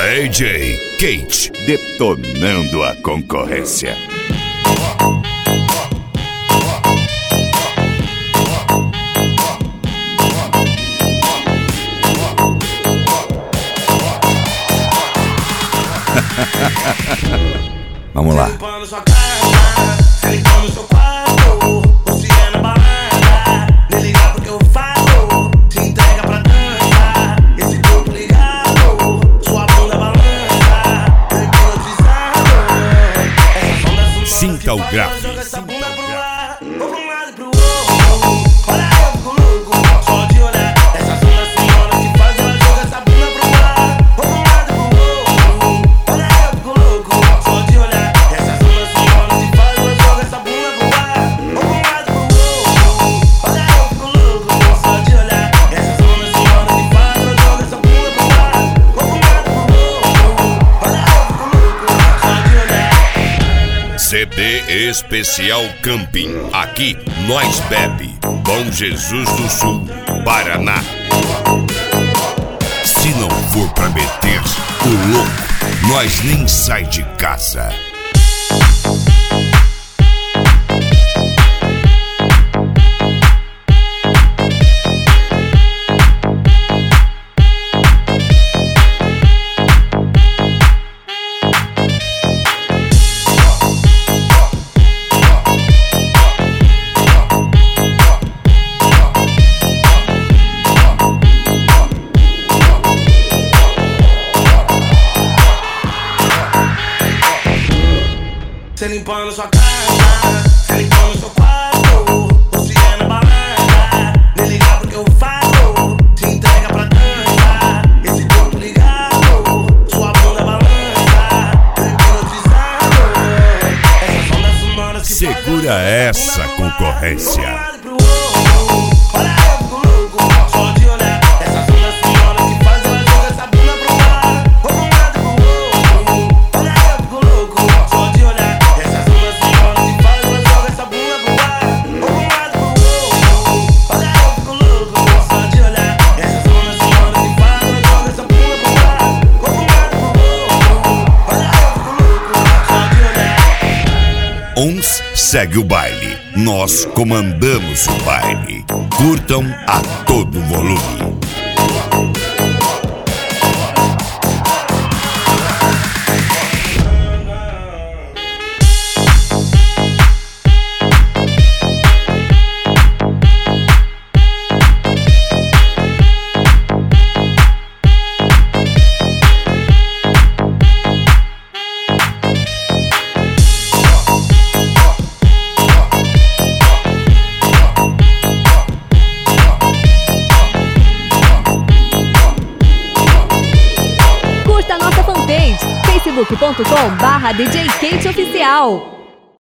DJ Kate, detonando a concorrência. Vamos lá. Sinta o grave. CD Especial Camping. Aqui nós bebe. Bom Jesus do Sul, Paraná. Se não for pra meter o louco, nós nem sai de casa. Cê limpando sua casa, cê limpando seu quarto. Você é na balada, nem ligar pro que eu falo. Te entrega pra dança, esse corpo ligado, sua bunda balança, hipnotizado. Essas ondas sonoras que segura essa concorrência. Uns segue o baile, nós comandamos o baile. Curtam a todo volume. Facebook.com/DJ Kate Oficial.